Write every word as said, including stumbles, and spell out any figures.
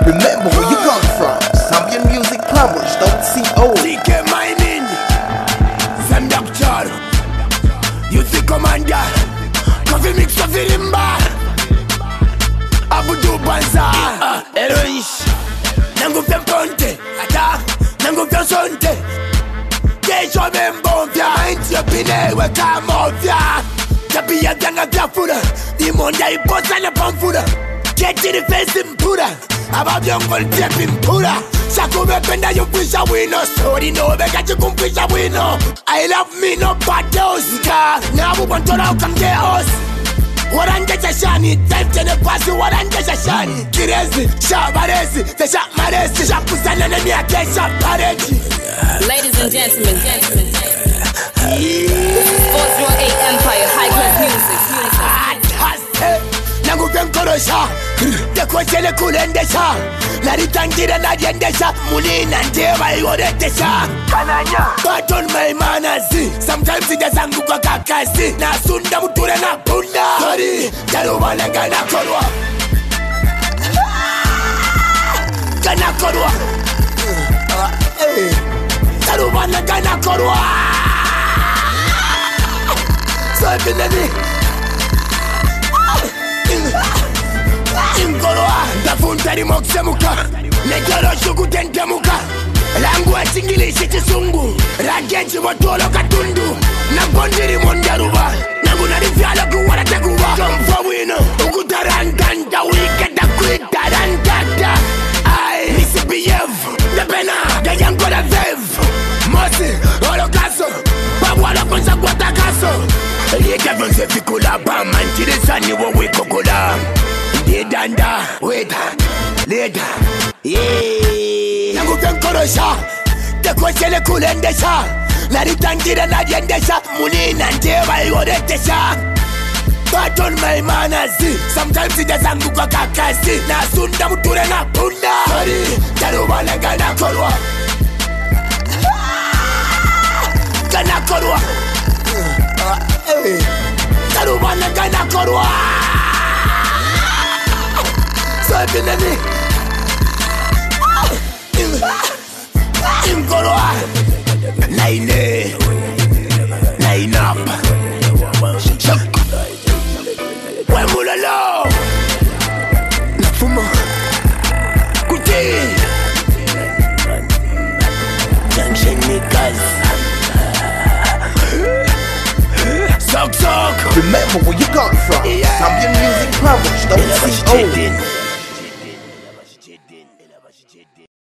Remember where you come from. Zambian Music Published, don't see old. T K Mining, Sam Doctor, Youth Commander, Coffee Mix Coffee Rimba, Abudu Banza, Eroish, Nangu Pemponte, Ata, Nangu Pionsonte, Kejo Membovia, Intio Pine, Wekamovia, Tapia Ganga Piafura, Dimonda Iposa na Pamfura, Get in the face in Pura, about your gold tip in Pura. Shakume penda you wish a winner. Sorry no, they got you come wish a winner. I love me no bad girls. Now we want to know come get us. What I'm get a shiny, time to the pass you what I'm get a shiny. Kirezi, Shabaresi, the Shak Maresi, Shakusan and me a catch up party. Ladies and gentlemen, gentlemen, this is four oh eight Empire High Class Music. Nangu Benkorosha, the question Kulendesha, Laritangira Nadendesha, Mulina and Deva Yoretesha. But on my manners, sometimes it does Anguka Kakasi, Nasunda Muturana Punda, Sorry, Taruana Ganakorwa Ganakorwa Taruana Ganakorwa. So I've been Ingoroa, da funtari moksemuka, Negoro shuku tentemuka, Langu wa English chisungu, Ragenchi watolo katundu, Na bondiri mondaruba, Nangu narifiala kuwara teguwa, Komfo wino, Ukutarantanta, Wiketa kuitarantanta, Ay, Nisi B F, Nepena, Da Yankora Vev, Mosi, Holocaso, Pabwala konsa Guatakaso, Lieta vonse fikula ba, Manchiri sani wo wikokula. Danda, wait, later, yeah. Nangu Benkorosha, the question Kulendesha, Laritangira Nadendesha, Mulina and Deva Yoretesha. But on my manners, sometimes it does Anguka Kakasi, Nasunda Muturana Punda, Sorry, Taruana Ganakorwa Ganakorwa Taruana Ganakorwa. So I've been in Ingoroa, Nine, Nine up, Wemulalo, Nafuma, Kuti, Junction Nikas, Sok Sok. Remember where you come from. Zambian Music Published, don't see old.